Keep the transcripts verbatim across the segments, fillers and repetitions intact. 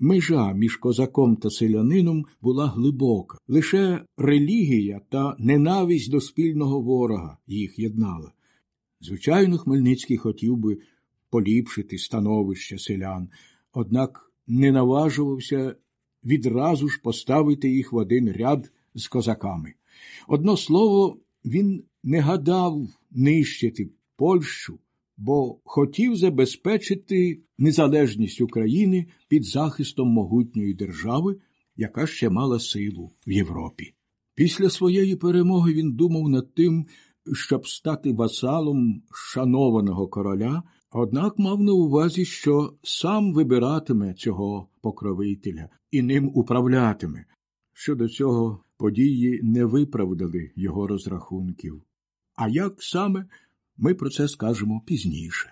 Межа між козаком та селянином була глибока. Лише релігія та ненависть до спільного ворога їх єднала. Звичайно, Хмельницький хотів би поліпшити становище селян, однак не наважувався відразу ж поставити їх в один ряд з козаками. Одно слово, він не гадав нищити Польщу, бо хотів забезпечити незалежність України під захистом могутньої держави, яка ще мала силу в Європі. Після своєї перемоги він думав над тим, щоб стати васалом шанованого короля, однак мав на увазі, що сам вибиратиме цього покровителя і ним управлятиме. Щодо цього, події не виправдали його розрахунків. А як саме, ми про це скажемо пізніше.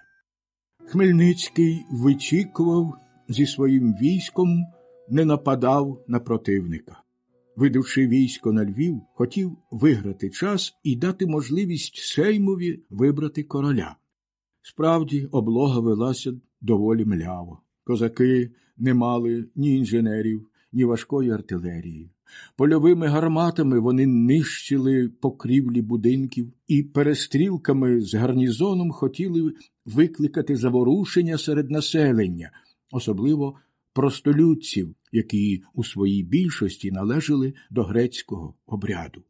Хмельницький вичікував зі своїм військом, не нападав на противника. Видавши військо на Львів, хотів виграти час і дати можливість Сеймові вибрати короля. Справді, облога велася доволі мляво. Козаки не мали ні інженерів, ні важкої артилерії. Польовими гарматами вони нищили покрівлі будинків і перестрілками з гарнізоном хотіли викликати заворушення серед населення, особливо простолюдців, які у своїй більшості належали до грецького обряду.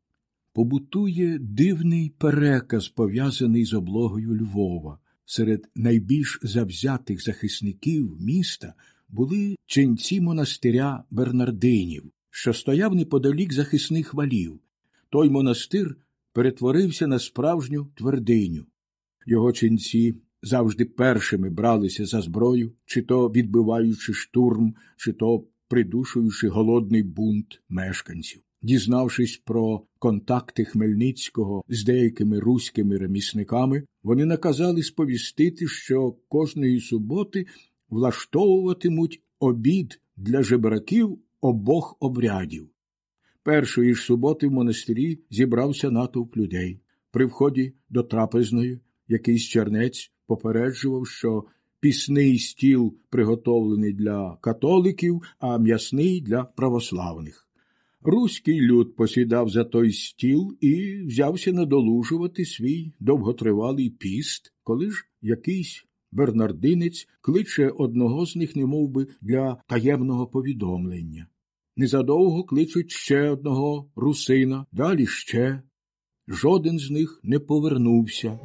Побутує дивний переказ, пов'язаний з облогою Львова. Серед найбільш завзятих захисників міста були ченці монастиря Бернардинів, що стояв неподалік захисних валів. Той монастир перетворився на справжню твердиню. Його ченці завжди першими бралися за зброю, чи то відбиваючи штурм, чи то придушуючи голодний бунт мешканців. Дізнавшись про контакти Хмельницького з деякими руськими ремісниками, вони наказали сповістити, що кожної суботи влаштовуватимуть обід для жебраків обох обрядів. Першої ж суботи в монастирі зібрався натовп людей. При вході до трапезної якийсь чернець попереджував, що пісний стіл приготовлений для католиків, а м'ясний для православних. Руський люд посідав за той стіл і взявся надолужувати свій довготривалий піст, коли ж якийсь бернардинець кличе одного з них немовби для таємного повідомлення. Незадовго кличуть ще одного русина, далі ще. Жоден з них не повернувся.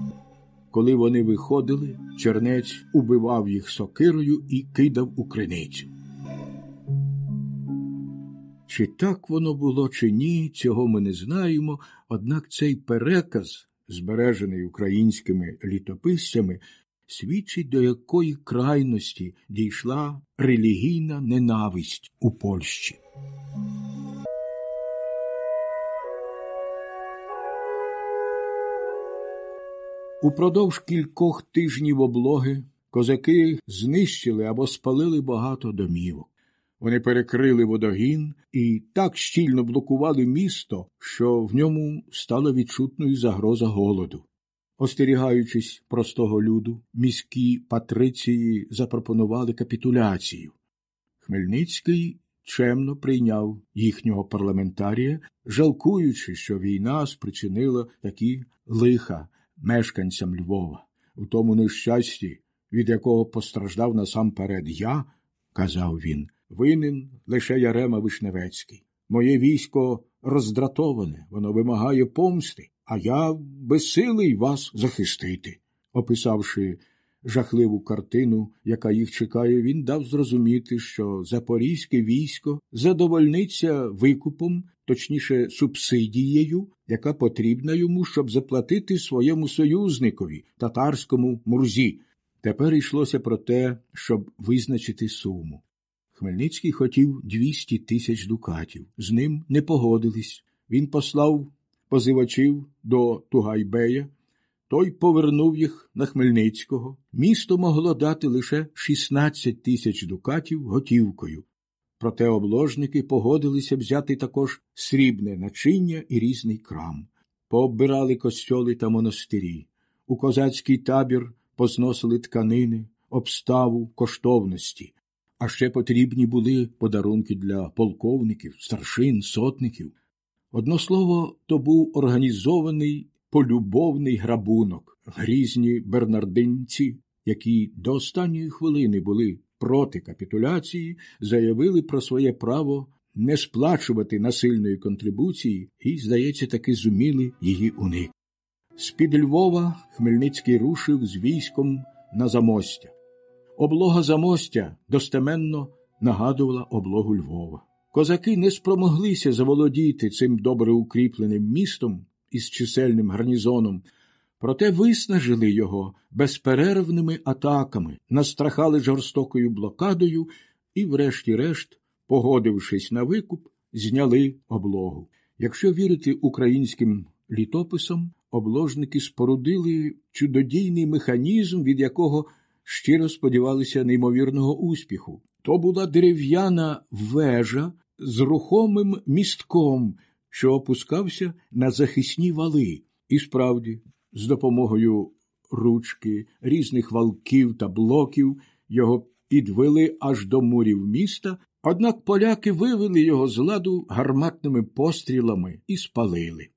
Коли вони виходили, чернець убивав їх сокирою і кидав у криницю. Чи так воно було, чи ні, цього ми не знаємо, однак цей переказ, збережений українськими літописцями, свідчить, до якої крайності дійшла релігійна ненависть у Польщі. Упродовж кількох тижнів облоги козаки знищили або спалили багато домівок. Вони перекрили водогін і так щільно блокували місто, що в ньому стала відчутною загроза голоду. Остерігаючись простого люду, міські патриції запропонували капітуляцію. Хмельницький чемно прийняв їхнього парламентарія, жалкуючи, що війна спричинила такі лиха мешканцям Львова. У тому нещасті, від якого постраждав насамперед я, казав він, винен лише Ярема Вишневецький. Моє військо роздратоване, воно вимагає помсти, а я безсилий вас захистити. Описавши жахливу картину, яка їх чекає, він дав зрозуміти, що запорізьке військо задовольниться викупом, точніше субсидією, яка потрібна йому, щоб заплатити своєму союзникові, татарському Мурзі. Тепер йшлося про те, щоб визначити суму. Хмельницький хотів двісті тисяч дукатів. З ним не погодились. Він послав позивачів до Тугайбея. Той повернув їх на Хмельницького. Місто могло дати лише шістнадцять тисяч дукатів готівкою. Проте обложники погодилися взяти також срібне начиння і різний крам. Пооббирали костьоли та монастирі. У козацький табір позносили тканини, обставу, коштовності. А ще потрібні були подарунки для полковників, старшин, сотників. Одно слово, то був організований полюбовний грабунок. Грізні бернардинці, які до останньої хвилини були проти капітуляції, заявили про своє право не сплачувати насильної контрибуції і, здається, таки зуміли її уникнути. З-під Львова Хмельницький рушив з військом на Замостя. Облога Замостя достеменно нагадувала облогу Львова. Козаки не спромоглися заволодіти цим добре укріпленим містом із чисельним гарнізоном, проте виснажили його безперервними атаками, настрахали жорстокою блокадою і, врешті-решт, погодившись на викуп, зняли облогу. Якщо вірити українським літописам, обложники спорудили чудодійний механізм, від якого щиро сподівалися неймовірного успіху. То була дерев'яна вежа з рухомим містком, що опускався на захисні вали. І справді, з допомогою ручки, різних валків та блоків його підвели аж до мурів міста, однак поляки вивели його з ладу гарматними пострілами і спалили.